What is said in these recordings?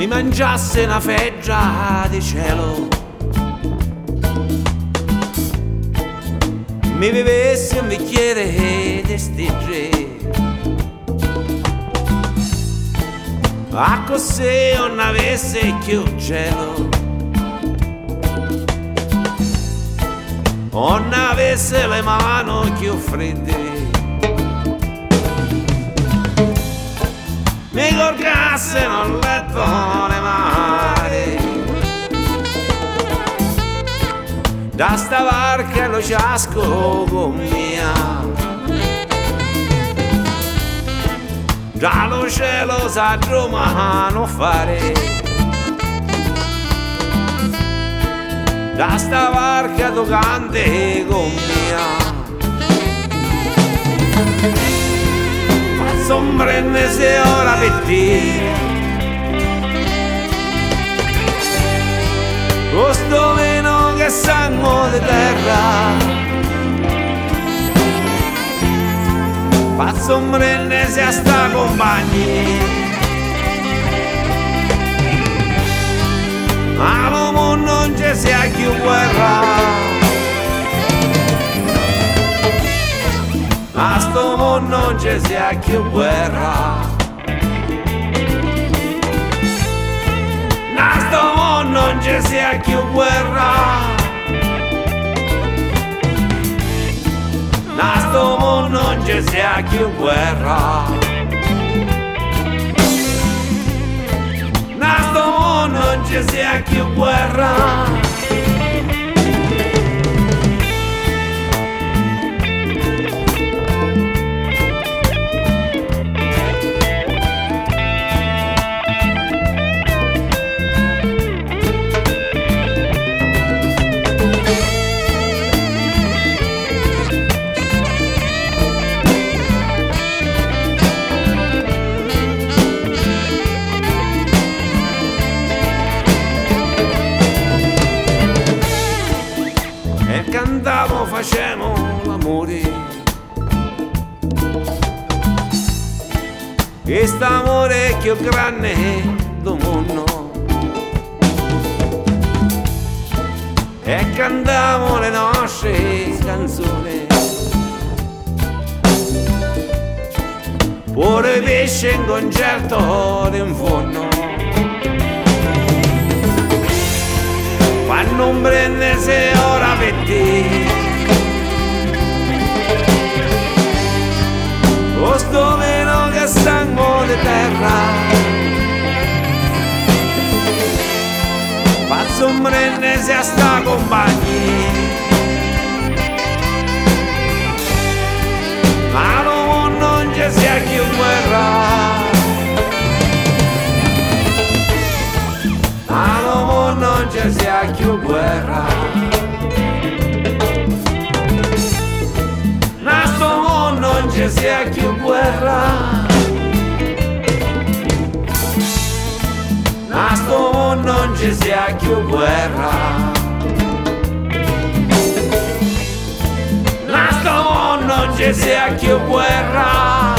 mi mangiasse una feggia di cielo, mi bevesse un bicchiere di stigge, a così non avesse più cielo, non avesse le mani più fredde, mi colgasse nel letto le mare, da sta barca lo ciasco con mia, già lo cielo sa romano fare, da sta barca toccante con mia. Sombrenne se ora per te, questo meno che sangue di terra, fa sombrenne se a sta compagni, ma l'uomo non ci sia più guerra. A sto mondo non ci sia più guerra, a sto mondo non ci sia più guerra, a sto mondo non ci sia più guerra, a sto mondo non ci sia più guerra. Cantavo, facemo l'amore, questo amore è più grande del mondo, e cantavo le nostre canzoni, pure pesce in concerto in fondo, ma non prende se ora per te, questo meno che sangue di terra, ma non prende se a sta compagni, ma non ci sia più guerra. Non ci sia più guerra, a sto mondo non ci sia più guerra, a sto mondo non ci sia più guerra, a sto mondo non ci sia più guerra.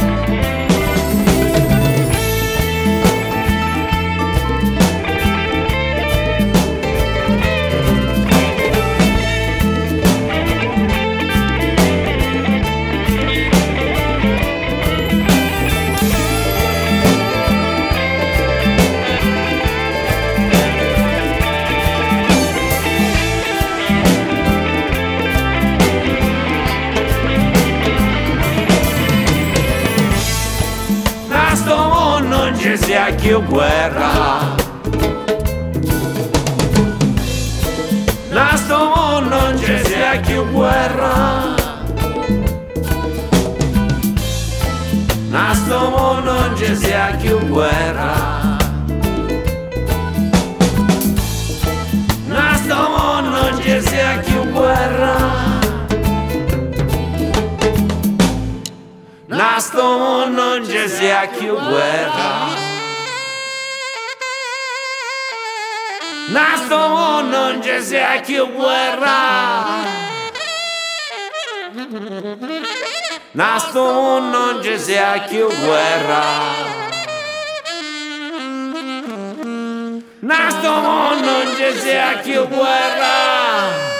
Non ci sia più guerra, a sto mondo non ci sia più guerra, a sto mondo non ci sia più guerra, a sto mondo non ci sia più guerra. A sto mondo non ci sia più guerra, a sto mondo non ci sia più guerra, a sto mondo non ci sia più guerra. Nasto mondo non ci sia più guerra.